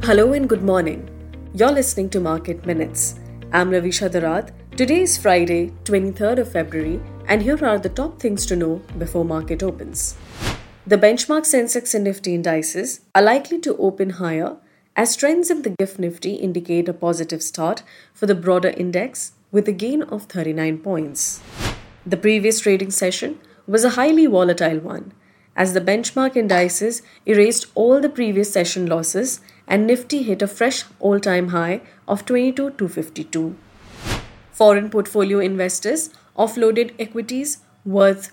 Hello and good morning. You're listening to Market Minutes. I'm Ravisha Dharat. Today is Friday, 23rd of February, and here are the top things to know before market opens. The benchmark Sensex and Nifty indices are likely to open higher as trends in the GIFT Nifty indicate a positive start for the broader index with a gain of 39 points. The previous trading session was a highly volatile one as the benchmark indices erased all the previous session losses and Nifty hit a fresh all-time high of 22,252. Foreign portfolio investors offloaded equities worth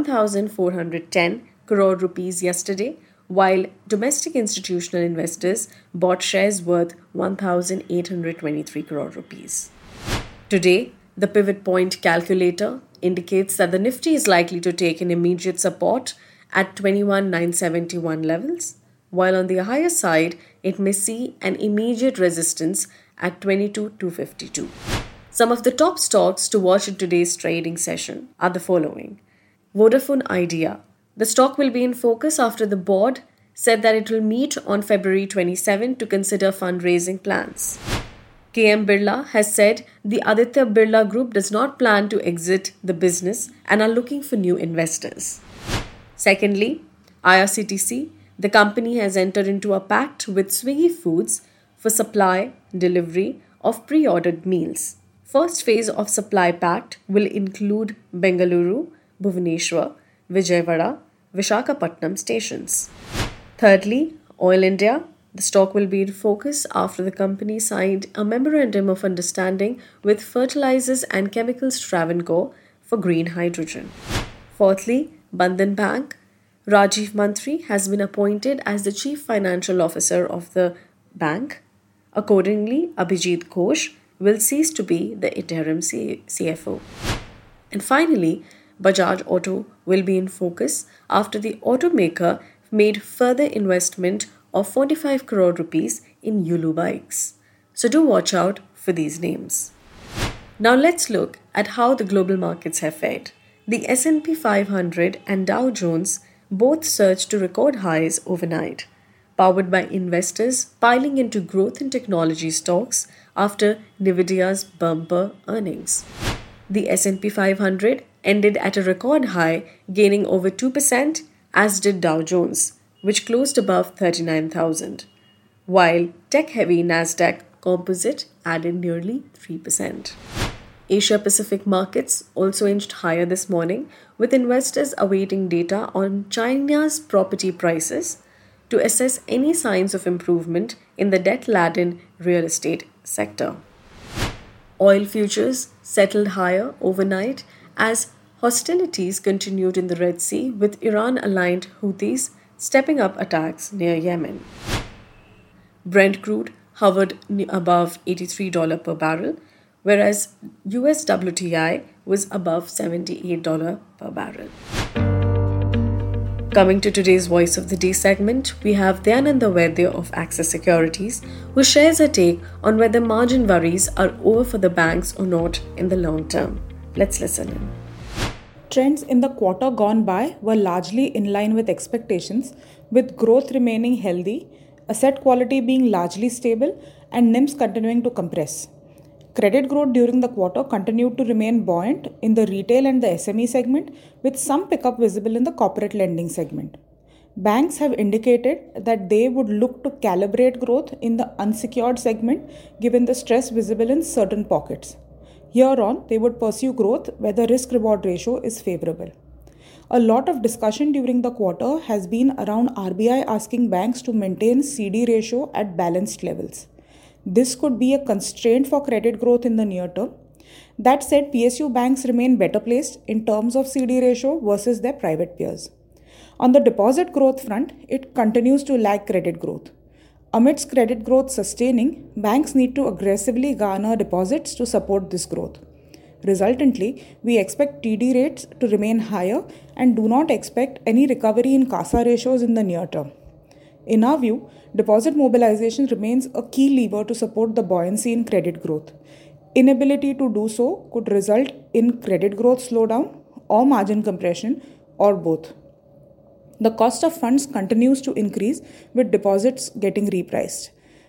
1,410 crore rupees yesterday, while domestic institutional investors bought shares worth 1,823 crore rupees. Today, the pivot point calculator indicates that the Nifty is likely to take an immediate support at 21,971 levels, while on the higher side, it may see an immediate resistance at 22,252. Some of the top stocks to watch in today's trading session are the following. Vodafone Idea. The stock will be in focus after the board said that it will meet on February 27 to consider fundraising plans. KM Birla has said the Aditya Birla Group does not plan to exit the business and are looking for new investors. Secondly, IRCTC, the company has entered into a pact with Swiggy Foods for supply, delivery of pre-ordered meals. First phase of supply pact will include Bengaluru, Bhubaneswar, Vijayawada, Visakhapatnam stations. Thirdly, Oil India. The stock will be in focus after the company signed a memorandum of understanding with Fertilizers and Chemicals Travancore for green hydrogen. Fourthly, Bandhan Bank. Rajiv Mantri has been appointed as the Chief Financial Officer of the bank. Accordingly, Abhijit Ghosh will cease to be the interim CFO. And finally, Bajaj Auto will be in focus after the automaker made further investment of 45 crore rupees in Yulu bikes. So do watch out for these names. Now let's look at how the global markets have fared. The S&P 500 and Dow Jones both surged to record highs overnight, powered by investors piling into growth and technology stocks after Nvidia's bumper earnings. The S&P 500 ended at a record high, gaining over 2%, as did Dow Jones, which closed above 39,000, while tech-heavy Nasdaq Composite added nearly 3%. Asia-Pacific markets also inched higher this morning, with investors awaiting data on China's property prices to assess any signs of improvement in the debt-laden real estate sector. Oil futures settled higher overnight as hostilities continued in the Red Sea, with Iran-aligned Houthis stepping up attacks near Yemen. Brent crude hovered above $83 per barrel, whereas US WTI was above $78 per barrel. Coming to today's Voice of the Day segment, we have Dayananda Vaidya of Axis Securities, who shares her take on whether margin worries are over for the banks or not in the long term. Let's listen in. Trends in the quarter gone by were largely in line with expectations, with growth remaining healthy, asset quality being largely stable, and NIMs continuing to compress. Credit growth during the quarter continued to remain buoyant in the retail and the SME segment, with some pickup visible in the corporate lending segment. Banks have indicated that they would look to calibrate growth in the unsecured segment given the stress visible in certain pockets. Here on, they would pursue growth where the risk-reward ratio is favorable. A lot of discussion during the quarter has been around RBI asking banks to maintain CD ratio at balanced levels. This could be a constraint for credit growth in the near term. That said, PSU banks remain better placed in terms of CD ratio versus their private peers. On the deposit growth front, it continues to lag credit growth. Amidst credit growth sustaining, banks need to aggressively garner deposits to support this growth. Resultantly, we expect TD rates to remain higher and do not expect any recovery in CASA ratios in the near term. In our view, deposit mobilization remains a key lever to support the buoyancy in credit growth. Inability to do so could result in credit growth slowdown or margin compression or both. The cost of funds continues to increase with deposits getting repriced.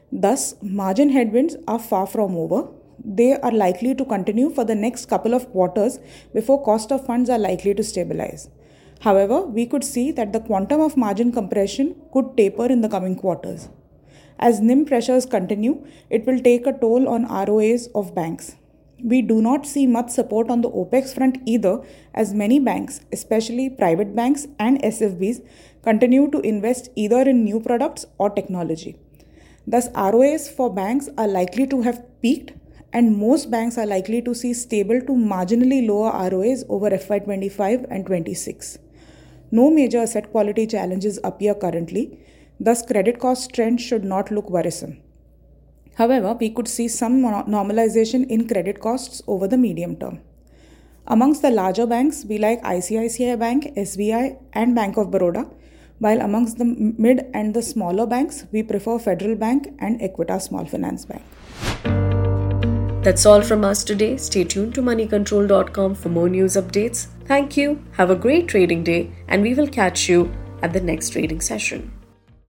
Thus, margin headwinds are far from over. They are likely to continue for the next couple of quarters before cost of funds are likely to stabilize. However, we could see that the quantum of margin compression could taper in the coming quarters. As NIM pressures continue, it will take a toll on ROAs of banks. We do not see much support on the OPEX front either, as many banks, especially private banks and SFBs, continue to invest either in new products or technology. Thus, ROAs for banks are likely to have peaked, and most banks are likely to see stable to marginally lower ROAs over FY25 and 26. No major asset quality challenges appear currently, thus credit cost trends should not look worrisome. However, we could see some normalization in credit costs over the medium term. Amongst the larger banks, we like ICICI Bank, SBI, and Bank of Baroda, while amongst the mid and the smaller banks, we prefer Federal Bank and Equitas Small Finance Bank. That's all from us today. Stay tuned to moneycontrol.com for more news updates. Thank you, have a great trading day, and we will catch you at the next trading session.